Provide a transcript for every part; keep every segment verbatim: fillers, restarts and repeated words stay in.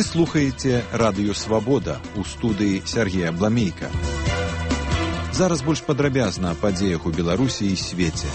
Вы слухаеце радыё «Свабода», у студыі Сергея Бламейка. Зараз больш падрабязна о падзеях у Беларусі і свеце.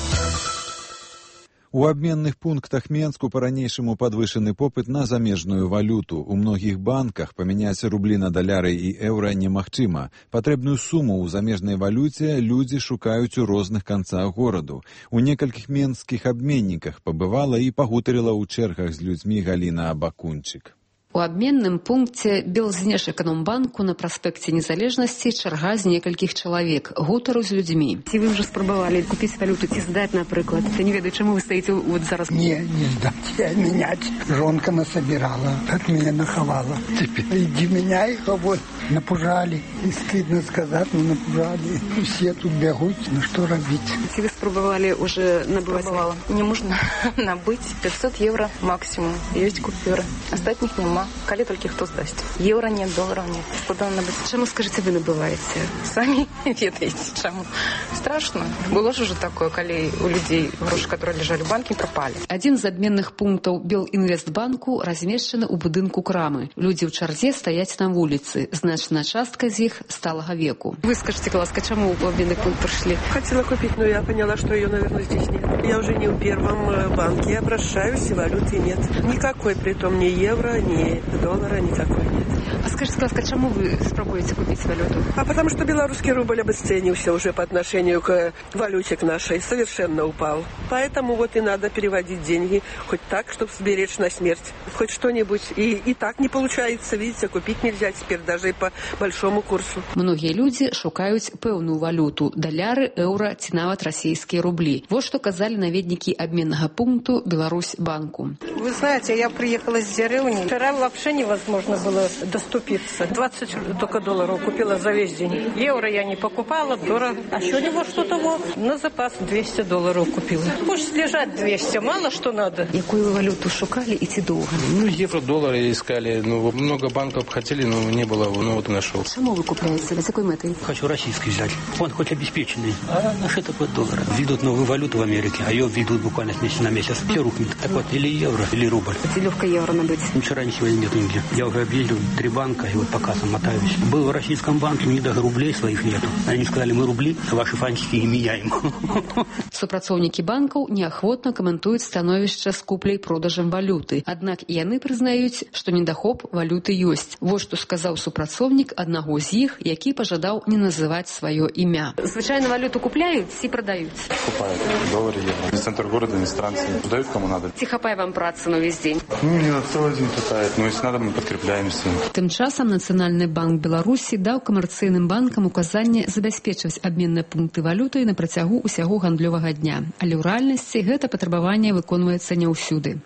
У абменных пунктах Менску па-ранейшаму падвышаны попыт на замежную валюту. У многіх банках памяняць рублі на даляры і еўра немагчыма. Патрэбную суму ў замежнай валюце людзі шукаюць у розных канцах гораду. У некалькіх менскіх абменніках пабывала і пагутарыла ў чэргах з людзьмі Галіна Абакунчык. У абменным пункце Белзнешэканомбанку на праспекце Незалежнасці чарга з некалькіх чалавек. Гутару з людзьмі. Ці вы ўжо спрабавалі купіць валюту, ці здаць, напрыклад? Я не ведаю, чаму вы стаіце вот зараз? Не, не здаць. Я менять. Жонка насобирала, так меня наховала. Теперь иди меняй, а вот напужали. И стыдно сказать, но напужали. Все тут бегут, ну что робить? Ці вы спрабавалі уже набываць? Спрабавала. Не можна набыць пятьсот евро максимум. Есть купюры. Остатніх няма. Калі толькі хто здасць. Еўра нет, долараў нет. Складана набыць. Чаму, скажыце, вы набываеце? Самі ведаеце, чаму. Страшно. Было ж уже такое, калі у людзей грошы, которые лежалі ў банке, прапалі. Адзін з абменных пунктаў Белінвестбанку размешчаны ў будынку крамы. Людзі ў чарзе стаяць на вуліцы. Значная частка з іх сталага веку. Вы скажите, ласка, чаму ў абменны пункт пришли? Хотела купить, но я поняла, что ее, наверное, здесь нет. Я уже не в первом банке обращаюсь, и валюты нет. Никакой, притом ни евро, ни доллара никакой нет. А скажите, ласка, чему вы спробуете купить валюту? А потому что белорусский рубль обесценился уже по отношению к валюте к нашей, совершенно упал. Поэтому вот и надо переводить деньги, хоть так, чтобы сберечь на смерть, хоть что-нибудь. И, и так не получается, видите, купить нельзя теперь даже и по большому курсу. Многие люди шукают пэўную валюту, доллары, евро, ці нават российские рубли. Вот что казали наведники обменного пункту Беларусь банку. Вы знаете, я приехала с деревни. Вчера вообще невозможно было доступиться. двадцать только долларов купила за весь день. Евро я не покупала, дорого. А сегодня вот что-то вот на запас двести долларов купила. Пусть лежат двести, мало что надо. Какую вы валюту шукали и ці долго? Ну, евро, доллары искали. Ну, много банков хотели, но не было. Ну, вот и нашел. Чему вы купляете? С какой метой? Хочу российский взять. Он хоть обеспеченный. А наши такой доллар. Введут новую валюту в Америке, а ее введут буквально с месяца на месяц. Все рухнет. Так вот, или евро, или рубль. Ці легко евро набыть? Вчера ни сегодня нет нигде. Я уже объездил три банка, и вот пока сам мотаюсь. Был в российском банке, у них даже рублей своих нету. Они сказали, мы рубли, ваши фантики не меняем. Супрацоўнікі банкаў неахвотна каментуюць становішча з купляй-продажам валюты. Аднак і яны прызнаюць, што недахоп валюты ёсць. Вот што сказаў супрацоўнік аднаго з іх, які пажадаў не называць сваё імя. Звычайна валюту купляюць ці прадаюць? Купают. Доллары, евро. Из центра города, иностранцы. Дают кому надо. Ці хапае вам працы на весь день? Ну, не на целый день хватает. Но если надо, мы подкрепляемся. Тым часам Нацыянальны банк Беларусі даў камерцыйным банкам указанне забяспечваць абменныя пункты валютай на працягу ўсяго гандлёвага дня. Але ў рэальнасці гэта патрабаванне выконваецца не ўсюды.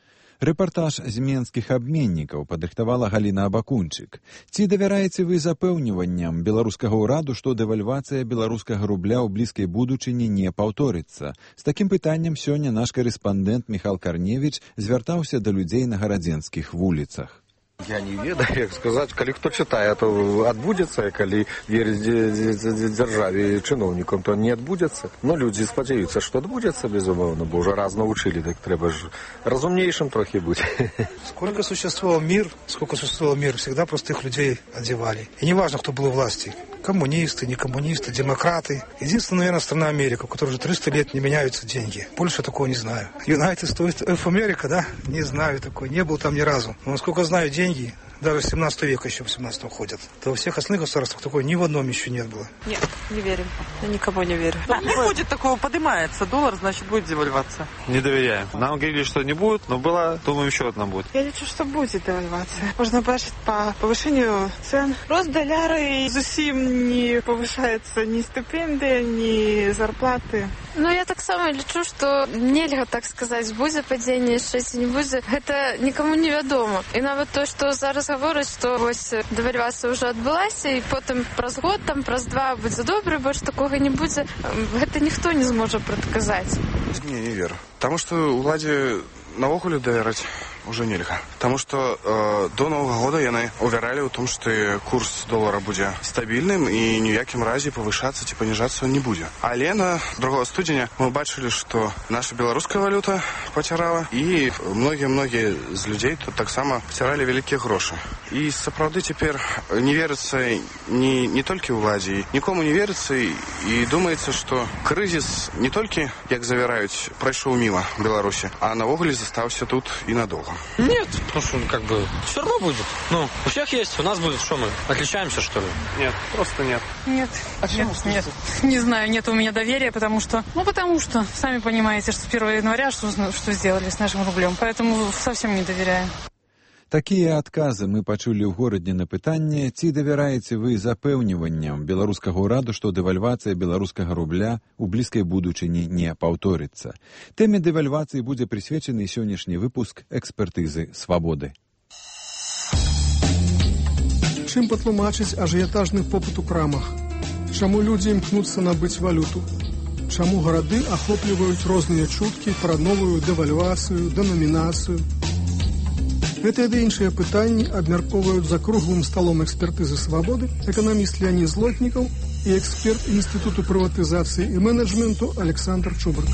Рэпартаж з менскіх абменнікаў падрыхтавала Галіна Абакунчык. Ці давяраеце вы запэўніванням беларускага ўраду, што дэвальвацыя беларускага рубля ў блізкай будучыні не паўторыцца? З такім пытаннем сёння наш карэспандэнт Міхал Карневіч звяртаўся да людзей на гарадзенскіх вуліцах. Я не ведаю, як сказаць, калі хто чытае, то адбудзецца, калі верыць дзяржаве і чыноўнікам, то не адбудзецца. Но людзі спадзяюцца, што адбудзецца, безумоўна, бо ўжо раз научылі, так трэба ж разумнейшым трохі быць. Сколько существовал мир, сколько существовал мир, всегда простых людей одевали. И не важно, кто был у власти. Коммунисты, не коммунисты, демократы. Единственная, наверное, страна Америка, у которой уже триста лет не меняются деньги. Больше такого не знаю. United States of America, да? Не знаю такой, не был там ни разу. Но насколько знаю, деньги даже с семнадцатого века еще в семнадцатом ходят. То во всех остальных государствах такой ни в одном еще нет было. Нет, не верим. Я никому не верю. А, не будет такого, поднимается доллар, значит будет девальвация. Не доверяем. Нам говорили, что не будет, но была, думаю, еще одна будет. Я лечу, что будет девальвация. Можно бачить по повышению цен. Рост доляра и зусім не повышается ни стипендии, ни зарплаты. Ну, я так само лічу, што нельга так сказаць, будзе падзенне яшчэ ці не будзе, гэта нікому не вядома. І нават то, што зараз гавораць, што вось дэвальвацыя ўжо адбылася, і потым праз год, там праз два будзе добра, больш такога не будзе, гэта ніхто не зможа прадказаць. Не, не веру. Таму што ўладзе навогуле давяраць уже нельга. Потому что э, до Нового года яны уверяли в том, что курс доллара будет стабильным и ни в яким разе повышаться, типа понижаться он не будет. Але на другого студеня мы бачили, что наша белорусская валюта потирала, и многие-многие из людей тут так само потирали великие гроши. И сапраўды теперь не верится не, не только владе, никому не верится, и, и думается, что кризис не только, как завирают, прошел мимо Беларуси, а навогуле застался тут и надолго. Нет, потому что как бы все равно будет. Ну, у всех есть, у нас будет. Что мы, отличаемся, что ли? Нет, просто нет. Нет. А нет, нет. Не знаю, нет у меня доверия, потому что, ну, потому что, сами понимаете, что с первого января что, что сделали с нашим рублем, поэтому совсем не доверяю. Такія адказы мы пачулі ў горадні на пытанне, ці давяраеце вы запэўніванням беларускага ўраду, што дэвальвацыя беларускага рубля ў блізкай будучыні не паўторыцца. Тэме дэвальвацыі будзе прысвечаны сённяшні выпуск экспертызы «Свабоды». Чым патлумачыць ажыятажны попыт у крамах? Чаму людзі імкнуцца набыць валюту? Чаму гарады ахопліваюць розныя чуткі пра новую дэвальвацыю, дэнамінацыю? Гэтыя ды іншыя пытанні абмяркоўваюць за круглым сталом экспертызы «Свабоды» эканаміст Леонид Злотнікаў і эксперт Інстытуту прыватызацыі і менеджменту Александр Чубарк.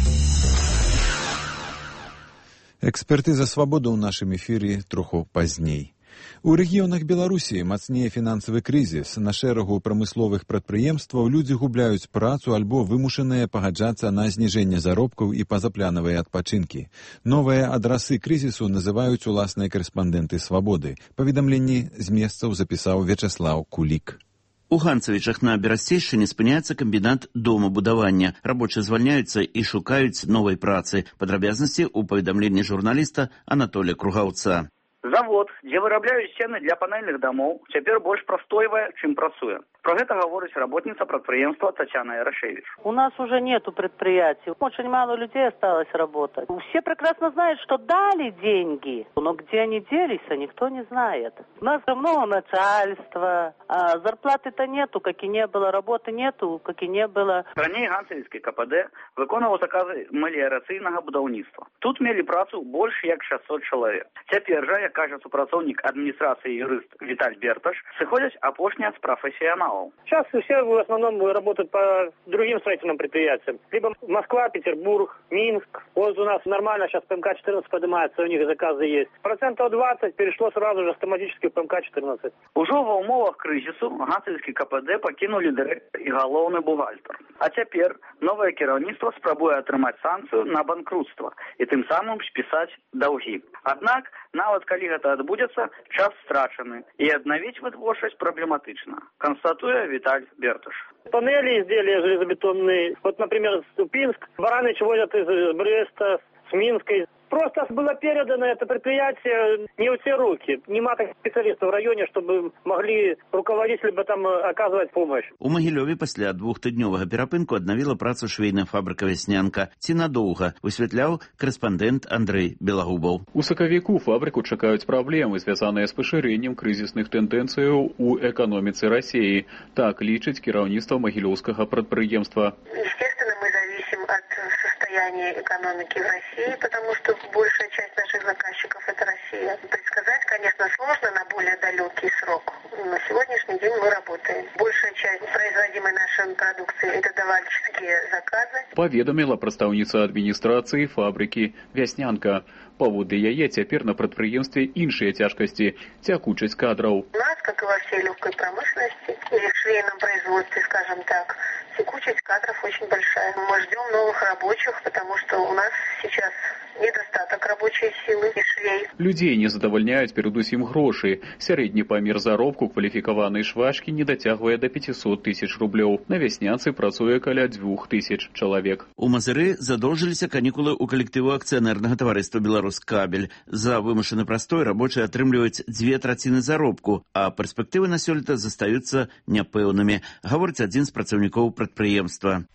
Экспертыза «Свабоды» ў нашым эфіры троху пазней. У рэгіёнах Беларусі мацнее фінансавы крызіс. На шэрагу прамысловых прадпрыемстваў людзі губляюць працу альбо вымушаныя пагаджацца на зніжэнне заробкаў і пазапланавыя адпачынкі. Новыя адрасы крызісу называюць уласныя карэспандэнты «Свабоды». Паведамленні з месцаў запісаў Вячаслаў Кулік. У Ганцавічах на Берасцейшчыне спыняецца камбінат домабудавання. Рабочыя звальняюцца і шукаюць новай працы. Падрабязнасці ў паведамленні журналіста Анатолія Кругаўца. Завод, дзе вырабляюць сцены для панельных дамоў, цяпер больш прастойвае, чым працуе. Про гэта гаворыць работница предприемства Татьяна Ярошевич. У нас уже нету предприятий. Очень мало людей осталось работать. Все прекрасно знают, что дали деньги, но где они делись, никто не знает. У нас много начальства, а зарплаты-то нету, как и не было, работы нету, как и не было. Раней Ганцевіцкі КПД выконваў заказы меліярацыйнага будаўніцтва. Тут мелі працу больш як шестьсот чалавек. Цяпер жа, як кажа супрацоўнік адміністрацыі юрыст Віталь Берташ, сыходзяць апошнія з прафесіяналаў. Сейчас все в основном работают по другим строительным предприятиям. Либо Москва, Петербург, Минск. Вот у нас нормально сейчас ПМК четырнадцать поднимается, у них заказы есть. Процентов двадцать перешло сразу же автоматически в ПМК четырнадцать. Ужо ва ўмовах крызісу Ганцевіцкі КПД пакінулі дырэктар і галоўны бухгалтар. А цяпер новае кіраўніцтва спрабуе атрымаць санкцыю на банкрутства і тым самым спісаць даўгі. Аднак, нават калі гэта адбудзецца, час страчаны, і аднавіць вытворчасць праблематычна, констатуе Виталь Берташ. Панели изделия железобетонные. Вот, например, Пинск, Бараныч возят из Бреста, с Минска. Просто было передано это предприятие не в те руки. Нема таких специалистов в районе, чтобы могли руководители бы там оказывать помощь. У Магілёве пасля двухтыднёвага перапынку аднавіла працу швейная фабрыка «Вяснянка». Ці надоўга, высвятляў корэспандэнт Андрэй Белагубаў. У сакавіку фабрыку чакаюць праблемы, звязаныя з пашырэннем крызісных тэндэнцыяў у эканоміцы России. Так лічыць кіраўніцтва магілёўскага прадпрыемства. Естественно, мы зависим от состояния экономики в России, потому что большая часть наших заказчиков – это Россия. Предсказать, конечно, сложно на более далекий срок. На сегодняшний день мы работаем. Большая часть производимой нашей продукции – это товарищеские заказы. Паведаміла прадстаўніца адміністрацыі фабрыкі «Вяснянка». Паводле яе цяпер на прадпрыемстве іншыя цяжкасці – цякучасць кадраў. У нас, как и во всей легкой промышленности, или в швейном производстве, скажем так, текучесть кадров очень большая. Мы ждем новых рабочих, потому что у нас сейчас недостаток рабочей силы и швей. Людзей не задавальняюць перадусім грошы. Сярэдні памер заробку кваліфікаванай швачкі не дацягвае да пятьсот тысяч рублёў. На Вяснянцы працуе каля двух тысяч чалавек. У Мазыры задоўжыліся канікулы ў калектыву акцыянернага таварыства «Беларускабель». За вымушаны прастой рабочыя атрымліваюць дзве траціны заробку, а перспектывы на сёлета застаюцца няпэўнымі, гаворыць адзін з працаўнікоў прадпрыемства.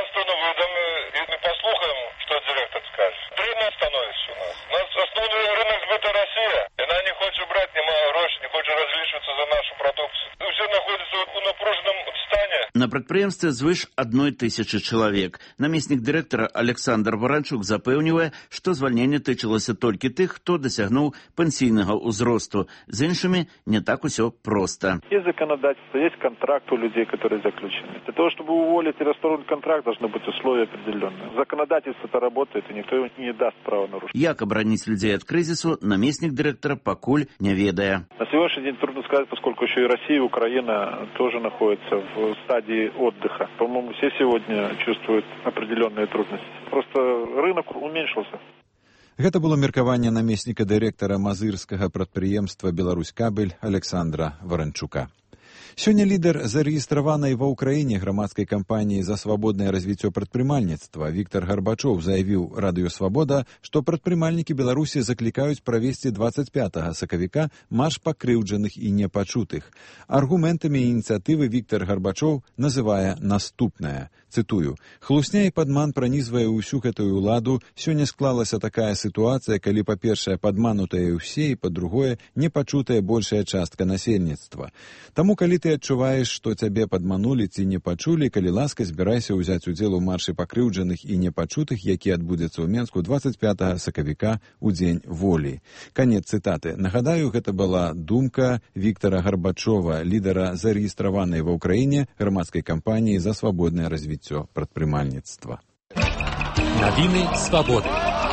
Она не хочет брать, немало грошей, не хочет различиваться за нашу продукцию. Все находятся в напруженном стане. На прадпрыемстве звыш адной тысячы чалавек. Намеснік дырэктара Александр Варанчук запэўнівае, што звальненне тычылася толькі тых, хто дасягнуў пенсійнага ўзросту. З іншымі не так усё проста. Есть законодательство, есть контракт у людей, которые заключены. Для того, чтобы уволить и расторгнуть контракт, должны быть условия определенные. Законодательство-то работает, и никто его не даст права нарушить. Як абараніць людзей ад крызісу, намеснік дырэктара пакуль не ведае. На сегодняшний день трудно сказать, поскольку еще и Россия, и Украина тоже находятся в стадии отдыха. По-моему, все сегодня чувствуют определенные трудности. Просто рынок уменьшился. Гэта было меркаванне намесніка дырэктара мазырскага прадпрыемства «Беларусь-Кабель» Александра Варанчука. Сёння лідар зарэгістраванай ва ўкраіне грамадскай кампаніі за свабоднае развіццё прадпрымальніцтва Віктор Гарбачоў заявіў радыё «Свабода», што прадпрымальнікі Беларусі заклікаюць правесці дваццаць пятага сакавіка марш пакрыўджаных і непачутых. Аргументамі ініцыятывы Віктор Гарбачоў называе наступнае. Цытую: «Хлусня і падман пранізвае ўсю гэтую ўладу. Сёння склалася такая сітуацыя, калі, па-першае, падманутыя ўсе, і, па-другое, непачутая большая частка насельніцтва. Таму, калі ты адчуваеш, што цябе падманулі ці не пачулі, калі ласка, збірайся ўзяць удзел у маршы пакрыўджаных і непачутых, які адбудзецца ў Менску дваццаць пятага сакавіка ў дзень волі». Канец цытаты. Нагадаю, гэта была думка Віктора Гарбачова, лідара зарэгістраванай ва ўкраіне грамадскай кампаніі за свабоднае развіццё прадпрымальніцтва. Навіны свабоды.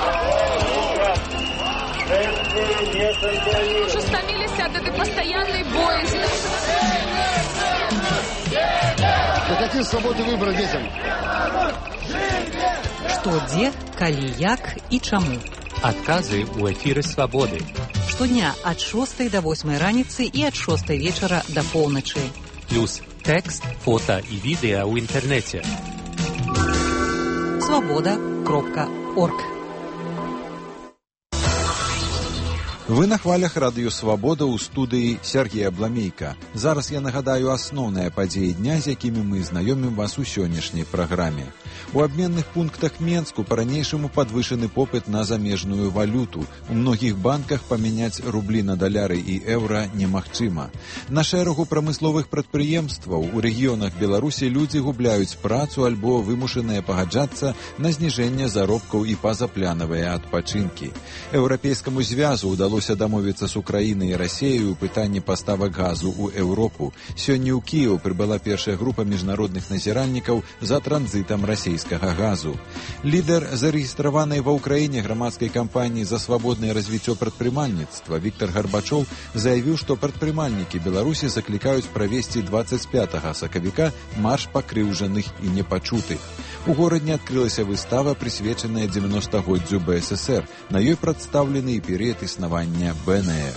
Уже стомились от этой постоянной боязни. Да какие свободы выбора детям? Што, дзе, калі, як і чаму. Адказы ў эфіры свабоды. Штодня ад шостай да восьмай раніцы і ад шостай вечара да поўначы. Плюс тэкст, фота і відэа ў інтэрнэце. свобода кропка орг. Вы на хвалях радыё «Свабода» ў студыі Сергея Бламейка. Зараз я нагадаю асноўныя падзеі дня, з якімі мы знаёмім вас у сённяшняй праграме. У абменных пунктах Менску па-ранейшаму падвышаны попыт на замежную валюту. У многіх банках памяняць рублі на даляры і еўра немагчыма. На шэрагу прамысловых прадпрыемстваў у рэгіёнах Беларусі людзі губляюць працу альбо вымушаныя пагаджацца на зніжэнне заробкаў і пазапланавыя адпачынкі. Еўрапейскаму звязу ўдалося дамовіцца з Украінай і Расіяй у пытанні паставак газу ў Еўропу. Сёння ў Кіеў прыбыла першая група міжнародных назіральнікаў за транзітам расійскага газу. Лідар зарэгістраванай ва ўкраіне грамадскай кампаніі за свабоднае развіццё прадпрымальніцтва Віктор Гарбачоў заявіў, што прадпрымальнікі Беларусі заклікаюць правесці дваццаць пятага сакавіка марш пакрыўджаных і непачутых. У горадзе адкрылася выстава, прысвечаная дзевяностагоддзю бэ эс эс эр. На ёй прадстаўлены і перыяд існавання бэ эн эр.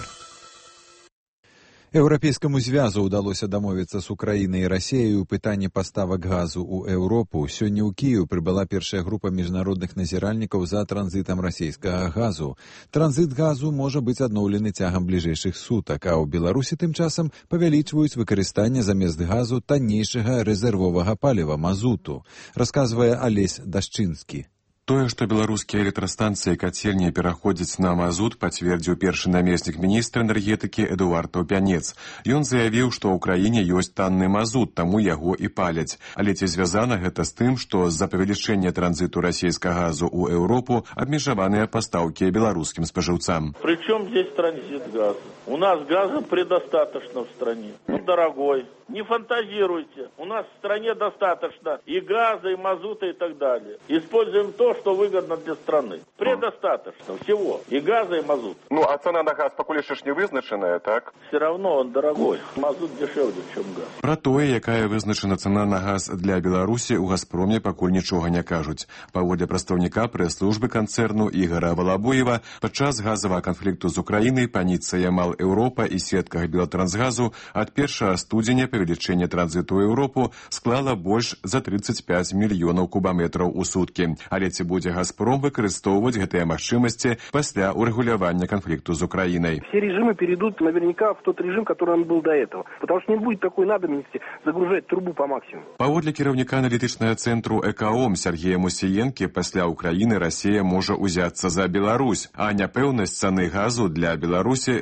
Еўрапейскаму звязу ўдалося дамовіцца з Украінай і Расіяй у пытанні паставак газу ў Еўропу. Сёння ў Кіеў прыбыла першая група міжнародных назіральнікаў за транзітам расійскага газу. Транзіт газу можа быць адноўлены цягам бліжэйшых сутак, а ў Беларусі тым часам павялічваюць выкарыстанне замест газу таннейшага рэзервовага паліва мазуту, расказвае Алесь Дашчынскі. Тое, што беларускія электрастанцыі кацельні пераходзяць на мазут, пацвердзіў першы намеснік міністра энергетыкі Эдуард Таўпянец. Ён заявіў, што ў краіне ёсць танны мазут, таму яго і паляць. Але ці звязана гэта з тым, што з-за павелічэння транзіту расійскага газу ў Еўропу абмежаваныя пастаўкі беларускім спажыўцам? Причем здесь транзит газа? У нас газа предостаточно в стране. Ну, дорогой, не фантазируйте. У нас в стране достаточно и газа, и мазута, и так далее. Используем то, что выгодно для страны. Предостаточно всего. И газа, и мазут. Ну, а цена на газ пакуль яшчэ ж не вызначаная, так? Все равно он дорогой. Мазут дешевле, чем газ. Пра тое, якая вызначана цана на газ для Беларусі, у «Газпроме» пакуль нічога не кажуць. Паводле прадстаўніка прэс-службы канцэрну Ігара Валабоева, падчас газавага канфлікту з Украінай паніца Ямал Еўропа і сетках Белатрансгазу ад першага студзеня павелічэнне транзіту ў Еўропу склала больш за тридцать пять мільёнаў кубаметраў у суткі. Але ці будзе «Газпром» выкарыстоўваць гэтыя магчымасці пасля урэгулявання канфлікту з Украінай? Все режимы перейдут наверняка в тот режим, который он был до этого. Потому что не будет такой надобности загружать трубу по максимуму. Паводле кіраўніка аналітычнага цэнтру «Экаом» Сергея Мусіенкі, пасля Украіны Расія можа ўзяцца за Беларусь, а няпэўнасць цаны газу для Беларусі звязана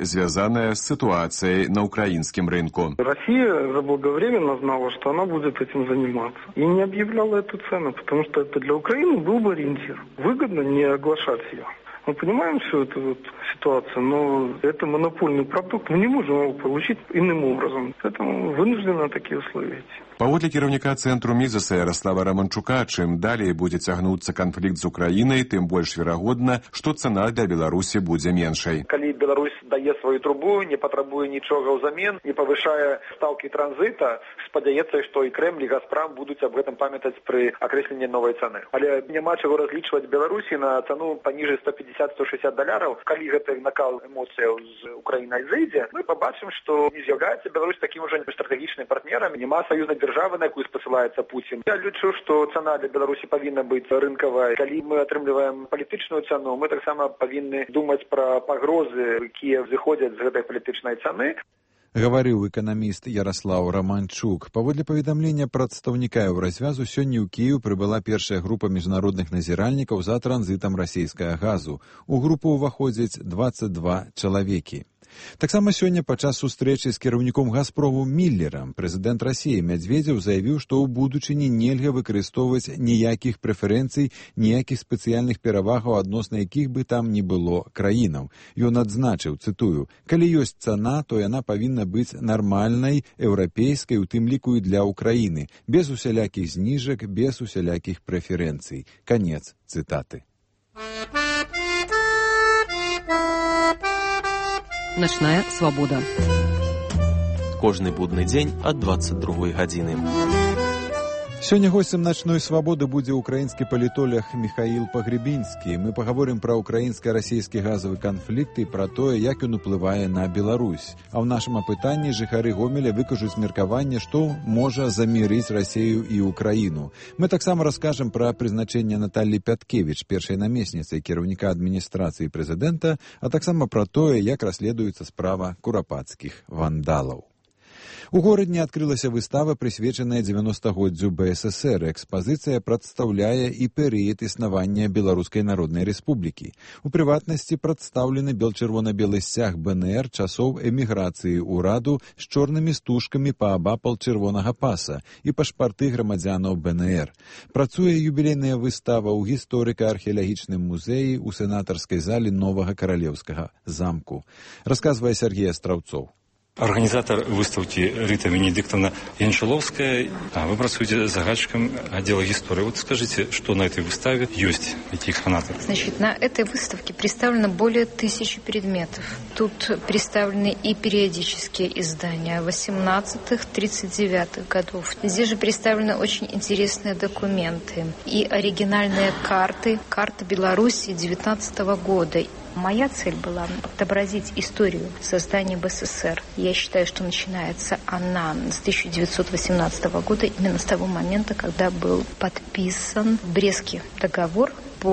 связанная с ситуацией на украинском рынке. Россия заблаговременно знала, что она будет этим заниматься. И не объявляла эту цену, потому что это для Украины был бы ориентир. Выгодно не оглашать ее. Мы понимаем всю эту вот ситуацию, но это монопольный продукт, мы не можем его получить иным образом. Поэтому вынуждены такие условия. Паводле кіраўніка цэнтру Мізаса Ярослава Романчука, чым далей будзе цягнуцца канфлікт з Украінай, тым больш верагодна, што цана для Беларусі будзе меншай. Калі Беларусь дае сваю трубу, не патрабуе нічога ўзамен, не павышае стаўкі транзіта, спадзяецца, што і Крэмль, і Газпрам будуць аб гэтым памятаць пры акрэсленні новай цаны. Але няма чаго разлічваць Беларусі на цану паніжэй сто пятьдесят - сто шестьдесят даляраў. Калі гэты накал эмоцыяў з Украінай зайдзе, мы пабачым, што не з'яўляецца Беларусь такім ужо стратэгічным партнерам, няма саюзнай державы, на якую спасылаецца Путін. Я лічу, што цана для Беларусі павінна быць рынкавая. Калі мы атрымліваем палітычную цану, мы таксама павінны думаць пра пагрозы, якія зыходзяць з гэтай палітычнай цаны. Гаварыў эканаміст Ярослаў Романчук. Паводле паведамлення прадстаўніка Еўразвязу, сёння ў Кіеў прыбыла першая група міжнародных назіральнікаў за транзітам расійскага газу. У групу ўваходзяць двадцать два чалавекі. Таксама сёння падчас сустрэчы з кіраўніком «Газпрому» Міллерам прэзідэнт Расіі Мядзведзеў заявіў, што ў будучыні нельга выкарыстоўваць ніякіх прэферэнцый, ніякіх спецыяльных перавагаў, адносна якіх бы там ні было краінаў. Ён адзначыў, цытую, «Калі ёсць цана, то яна павінна быць нармальнай, еўрапейскай, у тым ліку і для Украіны, без усялякіх зніжак, без усялякіх прэферэнцый». Канец цытаты. Начная свабода. Кожны будны дзень ад двадцать другой гадзіны. Сёння госцем начной свабоды будзе украінскі палітолог Міхаіл Пагребінскі. Мы пагаворым пра украінска-расійскі газавы канфлікт і пра тое, як ён уплывае на Беларусь. А ў нашым апытанні жыхары Гомеля выкажуць меркаванне, што можа замірыць Расію і Украіну. Мы таксама раскажам пра прызначэнне Наталлі Пяткевіч, першай намесніцай кіраўніка адміністрацыі прэзідэнта, а таксама пра тое, як расследуецца справа курапацкіх вандалаў. У горадні адкрылася выстава, прысвечаная дзевяностагоддзю бэ эс эс эр. Экспазіцыя прадстаўляе і перыяд існавання Беларускай Народнай Рэспублікі. У прыватнасці прадстаўлены бел-чырвона-белы сцяг бэ эн эр часоў эміграцыі ўраду з чорнымі стужкамі паабапал чырвонага паса і пашпарты грамадзянаў бэ эн эр. Працуе юбілейная выстава ў гісторыка-археалагічным музеі ў сенатарскай зале Новага Каралеўскага замку. Расказвае Сергей Астраўцоў. Организатор выставки Рита Венедиктовна Яншиловская. А вы працуете загадчиком отдела истории. Вот скажите, что на этой выставе есть, эти экспонаты? Значит, на этой выставке представлено более тысячи предметов. Тут представлены и периодические издания восемнадцатых — тридцать девятых годов. Здесь же представлены очень интересные документы и оригинальные карты, карта Беларуси девятнадцатого года. Моя цель была отобразить историю создания бэ эс эс эр. Я считаю, что начинается она с тысяча девятьсот восемнадцатого года, именно с того момента, когда был подписан Брестский договор,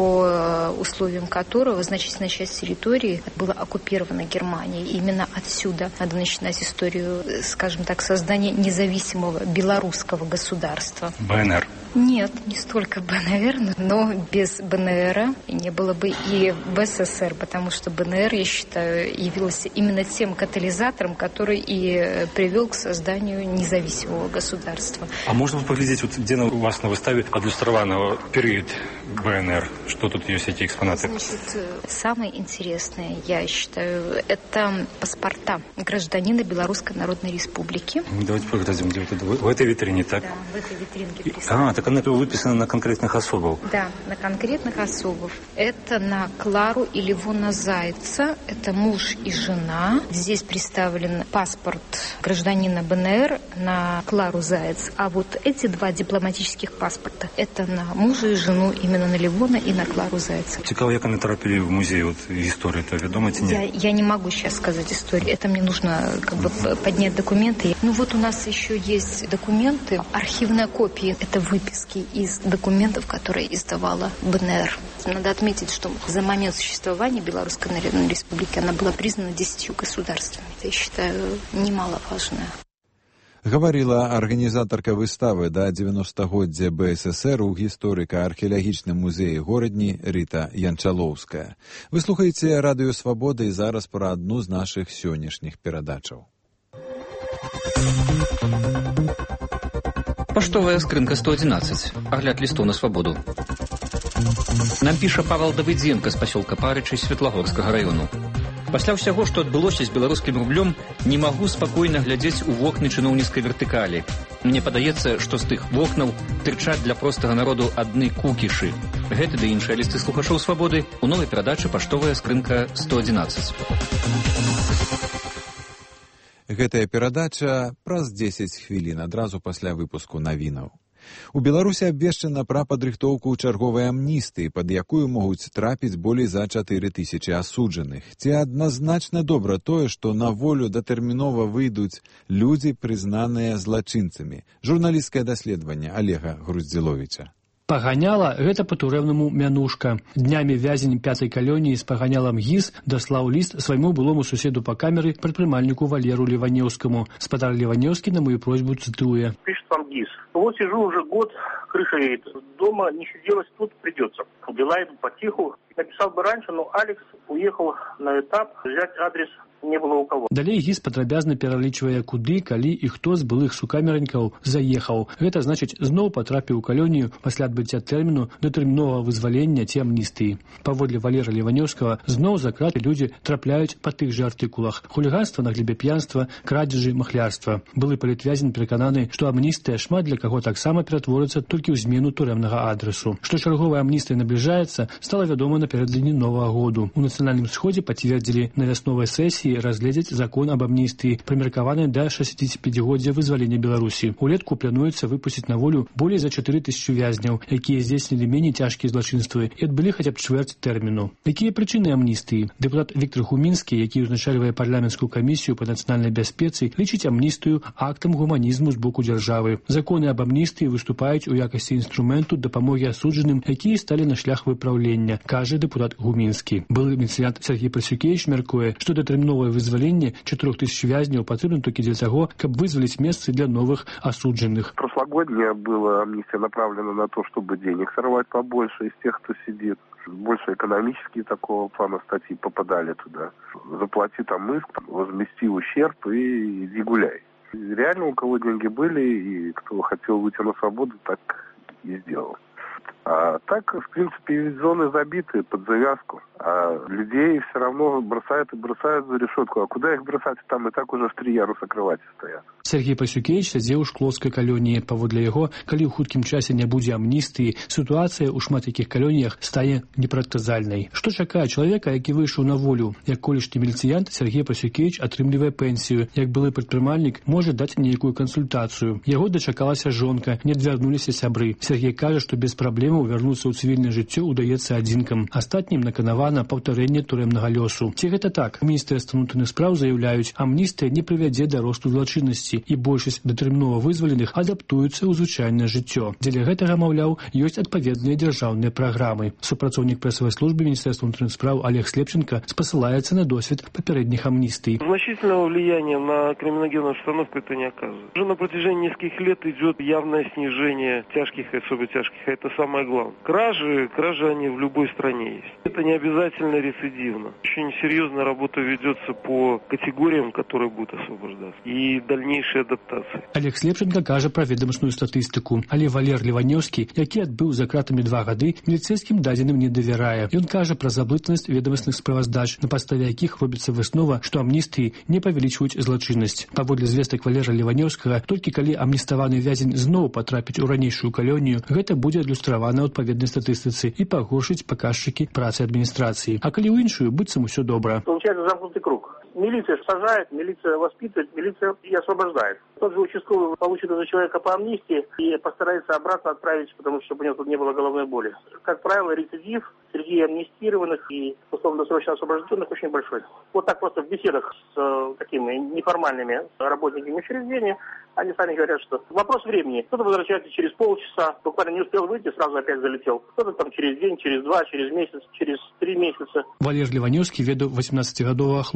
по условиям которого значительная часть территории была оккупирована Германией. И именно отсюда надо начинать историю, скажем так, создания независимого белорусского государства. бэ эн эр. Нет, не столько бэ эн эр, но без бэ эн эр не было бы и бэ эс эс эр, потому что бэ эн эр, я считаю, явился именно тем катализатором, который и привел к созданию независимого государства. А можно поглядеть, вот где у вас на выставе адлюстровано период бэ эн эр? Что тут есть эти экспонаты? Значит, самое интересное, я считаю, это паспорта гражданина Белорусской Народной Республики. Давайте поглядим, где вот это, в этой витрине, так? Да, в этой витринке. А, так она выписана на конкретных особов. Да, на конкретных особов. Это на Клару и Левона Зайца. Это муж и жена. Здесь представлен паспорт гражданина бэ эн эр на Клару Заяц. А вот эти два дипломатических паспорта, это на мужа и жену, именно на Левона и на Клару Зайца. Цікаво, як вони трапили в музей вот, истории, то ведомо ці ні? Я, я не могу сейчас сказать историю. Это мне нужно как бы поднять документы. Ну вот у нас еще есть документы, архивная копия. Это выписки из документов, которые издавала бэ эн эр. Надо отметить, что за момент существования Белорусской Народной Республики она была признана десятью государствами. Это, я считаю, немаловажно. Гаварыла арганізатарка выставы да дзевяностагоддзя бэ эс эс эр у гісторыка-археалагічным музеі горадні Рыта Янчалоўская. Вы слухаеце радыё Свабода і зараз пра адну з нашых сённяшніх перадачаў. Паштовая скрынка сто одиннадцать. Агляд лістоў на свабоду. Нам піша Павел Давыдзенко з пасёлка Парычы Светлагорскага раёну. Пасля ўсяго, што адбылося з беларускім рублём, не магу спакойна глядзець у вокны чыноўніцкай вертыкалі. Мне падаецца, што з тых вокнаў тырчаць для простага народу адны кукішы. Гэты ды іншыя лісты слухачоў свабоды у новай перадачы «Паштовая скрынка сто одиннадцать». Гэтая перадача праз дзесяць хвілін адразу пасля выпуску навінаў. У Беларусі абвешчана пра падрыхтоўку чарговай амністыі, пад якую могуць трапіць болей за чатыры тысячы асуджаных. Ці адназначна добра тое, што на волю датэрмінова выйдуць людзі, прызнаныя злачынцамі? Журналісцкае даследаванне Олега Груздзіловіча. Паганяла гэта па-турэўнаму мянушка. Днямі вязень пятай калоніі з паганялам ГІС даслаў ліст свайму былому суседу па камеры прадпрымальніку Валеру Леванёўскаму. Спадар Леванёўскі на мою просьбу цытуе. Пишет вам ГИС. Вот сижу уже год, крыша едет. Дома не сиделось, тут придется. Дела идут потиху. Написал бы раньше, но Алекс уехал на этап, взять адрес не было у кого. Далей ГІС падрабязна пералічвае, куды, калі і хто з былых сукамернікаў заехаў. Гэта значыць, зноў патрапіў у калонію пасля адбыцця тэрміну датэрміновага вызвалення ці амністыі. Паводле Валера Леванёўскага, зноў за краты людзі трапляюць па тых жа артыкулах: хуліганства на глебе п'янства, крадзежы, махлярства. Былы палітвязень перакананы, што амністыя шмат для каго таксама ператворыцца толькі ў змену турэмнага адресу. Што чарговая амністыя набліжаецца, стала вядома напярэдадні Новага году. У нацыянальным сходзе пацвердзілі на вясновай сесіі разгледзець закон об амністыі, прымеркаваны да шэсцідзесяціпяцігоддзя вызвалення Беларусі. Улетку плануецца выпусціць на волю болей за чатыры тысячы вязняў, якія здзейснілі меней цяжкія злачынствы і адбылі хаця б чвэрць тэрміну. Якія прычыны амністыі? Дэпутат Віктор Гумінскі, які ўзначальвае парламенцкую камісію па нацыянальнай бяспецы, лічыць амністыю актам гуманізму з боку дзяржавы. Законы аб амністыі выступаюць у якасці інструменту дапамогі асуджаным, якія сталі на шлях выпраўлення, кажа дэпутат Гумінскі. Былы мецыянт Сергей Прасюкевіч мяркуе, што датэрміновае вызваленне чатырох тысяч вязняў патрэбна толькі для таго, каб вызваліць месцы для новых осудженных. Прошлогодняя была амнистия направлена на то, чтобы денег сорвать побольше из тех, кто сидит. Больше экономические такого плана статьи попадали туда. Заплати там иск, там, возмести ущерб и иди гуляй. Реально у кого деньги были и кто хотел выйти на свободу, так и сделал. А так, в принципе, зоны забиты под завязку. А людей все равно бросают и бросают за решетку. А куда их бросать? Там и так уже в три яруса кровати стоят. Сергей Пасюкевич сядзеў у шклоўскай калоніі. Паводле яго, калі ў хуткім часе не будзе амністыі, сітуацыя ў шмат якіх калоніях стане непрадказальнай. Што чакае чалавека, які выйшаў на волю? Як колішні міліцыянт, Сергей Пасюкевич атрымлівае пенсію. Як былы прадпрымальнік, можа даць нейкую кансультацыю. Яго дачакалася жонка, не адвярнуліся сябры. Сергей кажа, што без праблемаў вярнуцца ў цывільнае жыццё удаецца адзінкам. Астатнім наканавана паўтарэнне турэмнага лёсу. Ці гэта так? Міністэрства ўнутраных спраў заяўляюць, амністыя не прывядзе да росту злачыннасці і большасць датэрмінова вызваленых адаптуюцца ў звычайнае жыццё. Дзеля гэтага, маўляў, ёсць адпаведныя дзяржаўныя праграмы. Супрацоўнік прэсавай службы Міністэрства ўнутраных спраў Олег Слепченко спасылаецца на досвед папярэдніх амністый. Значительного влияния на криминогенную обстановку это не оказывает. Уже на протяжении нескольких лет идет явное снижение тяжких и особо тяжких. Это самое главное. Кражи, кражи они в любой стране есть. Это не обязательно рецидивно. Очень серьезная работа ведется по категориям, которые будут освобождаться. И дальнейшая адаптация. Олег Слепченко кажа пра ведомасную статыстыку. Але Валер Леванёўскі, які адбыў за кратамі два гады, міліцэйскім дадзеным не давярае. Ён кажа пра заблытнасць ведомасных справаздач, на падставе якіх робіцца выснова, што амністыі не павялічваюць злачыннасць. Паводле звестак Валера Леванёўскага, толькі калі амніставаны вязень зноў патрапіць у ранейшую калонію, гэта будзе адлюстравана ў адпаведнай статыстыцы і пагоршыць паказчыкі працы адміністрацыі. А калі ў іншую, быццам усё добра. Получается замкнутый круг. Милиция сажает, милиция воспитывает, милиция и освобождает. Тот же участковый получит этого человека по амнистии и постарается обратно отправить, потому что у него тут не было головной боли. Как правило, рецидив среди амнистированных и условно-досрочно освобожденных очень большой. Вот так просто в беседах с э, такими неформальными работниками учреждения они сами говорят, что вопрос времени. Кто-то возвращается через полчаса, буквально не успел выйти, сразу опять залетел. Кто-то там через день, через два, через месяц, через три месяца. Валер Леванёўскі ведаў восемнадцацігадовага хлопца,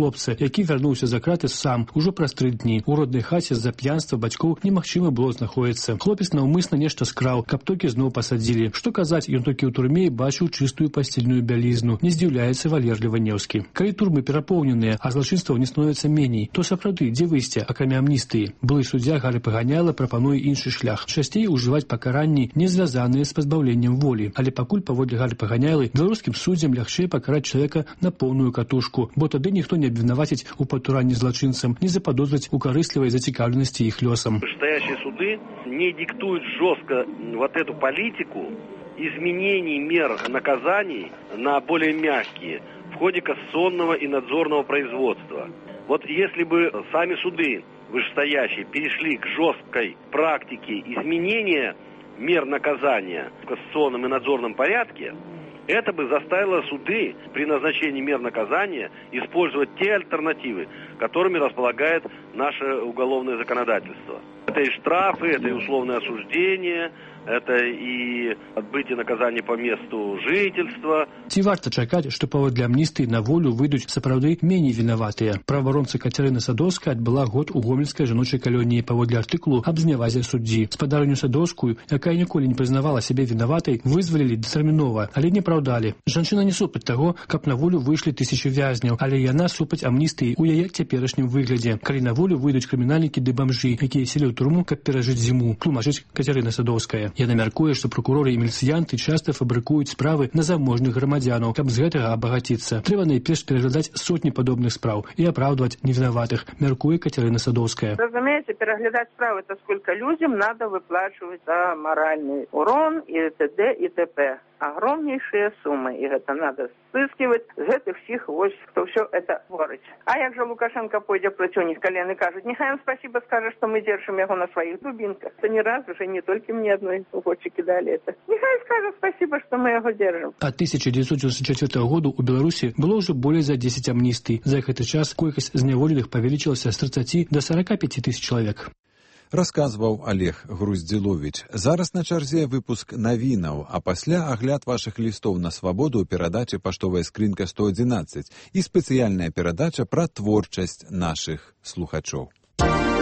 які вярнуўся за краты сам ужо праз тры дні. У роднай хаце з-за п'янства бацькоў немагчыма было знаходзіцца. Хлопец наўмысна нешта скраў, каб толькі зноў пасадзілі. Што казаць, ён толькі ў турме бачыў чыстую пасцельную бялізну. Не здзіўляецца Валер Ліванеўскі. Калі турмы перапоўненыя, а злачынстваў не становіцца меней, то сапраўды дзе выйсце, акрамя амністыі? Былы суддзя Гары Паганяла прапануе іншы шлях. Часцей ужываць пакаранні, не звязаныя з пазбаўленнем волі. Але пакуль, паводле Гары Паганялы, беларускім суддзям лягчэй пакараць чалавека на поўную катушку, бо тады ніхто не абвінаваціць у патуранні злачынцам, не заподозрить укорыстливой зацікавленности их лесом. Настоящие суды не диктуют жестко вот эту политику изменений мер наказаний на более мягкие в ходе кассационного и надзорного производства. Вот если бы сами суды вышестоящие перешли к жесткой практике изменения мер наказания в кассационном и надзорном порядке, это бы заставило суды при назначении мер наказания использовать те альтернативы, которыми располагает наше уголовное законодательство. Это и штрафы, это и условное осуждение, это и отбытие наказания по месту жительства. Ці варта чакаць, што паводле амністыі на волю выйдуць сапраўды меней вінаватыя. Праваабаронца Кацярына Садоўская адбыла год у гомельскай жаночай калоніі паводле артыкулу аб знявазе суддзі. Спадарню Садоўскую, якая ніколі не прызнавала сябе вінаватай, вызвалілі датэрмінова, але не праўдалі. Жанчына не супраць таго, каб на волю выйшлі тысячы вязняў, але яна супраць амністыі ў яе цяперашнім выглядзе, калі на волю выйдуць крымінальнікі ды бамжы, якія селі ў турму, каб перажыць зіму, тлумачыць Кацярына Садоўская. Яна мяркуе, што прокуроры і міліцыянты часта фабрыкуюць справы на заможных грамадзянаў, каб з гэтага абагаціцца. Трэба найперш пераглядаць сотні падобных спраў і апраўдваць невінаватых, мяркуе Кацярына Садоўская. Разумеете, переглядать справы, это сколько людям надо выплачивать за моральный урон и т.д. и т.п. Огромнейшие суммы, и это надо сыскивать з гэтых всіх вось, хто все это творить. А як же Лукашенко пойдзе проти них колен и кажет, нехай он спасибо скажет, что мы держим его на своих дубинках. Это не раз уже, не только мне одной угодчики дали это. Нехай скажет спасибо, что мы его держим. От тысяча девятьсот девяносто четвёртого года у Беларуси было уже более за десять амнистий. За этот час колькость зняволеных павелічылася з тридцати до сорока пяти тысяч человек. Расказваў Олег Груздзіловіч. Зараз на чарзе выпуск навінаў, а пасля агляд вашых лістоў на свабоду ў перадачы «Паштовая скрынка сто адзінаццаць» і спецыяльная перадача пра творчасць нашых слухачоў.